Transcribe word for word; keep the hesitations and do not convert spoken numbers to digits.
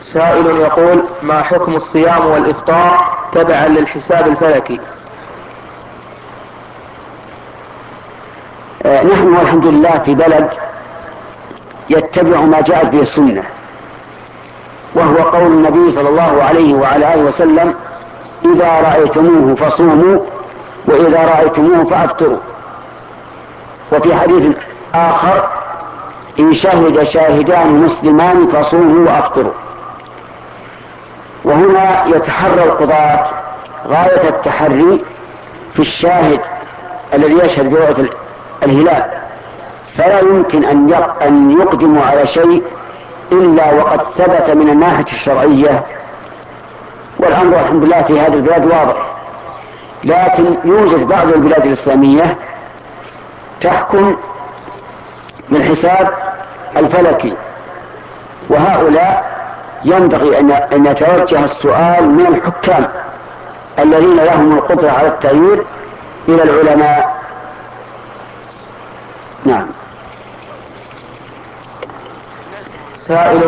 سائل يقول: ما حكم الصيام والإفطار تبعا للحساب الفلكي؟ آه نحن والحمد لله في بلد يتبع ما جاءت به السنة، وهو قول النبي صلى الله عليه وعلى آله وسلم: إذا رأيتموه فصوموا وإذا رأيتموه فأفطروا. وفي حديث آخر: إن شهد شاهدان مسلمان فصوموا وأفطروا. وهنا يتحرى القضاة غاية التحري في الشاهد الذي يشهد برؤية الهلال، فلا يمكن أن يقدموا على شيء إلا وقد ثبت من الناحية الشرعية، والأمر الحمد لله في هذه البلاد واضح. لكن يوجد بعض البلاد الإسلامية تحكم بالحساب الفلكي، وهؤلاء ينبغي أن يتوجه السؤال من الحكام الذين لهم القدرة على التغيير إلى العلماء. نعم. سائل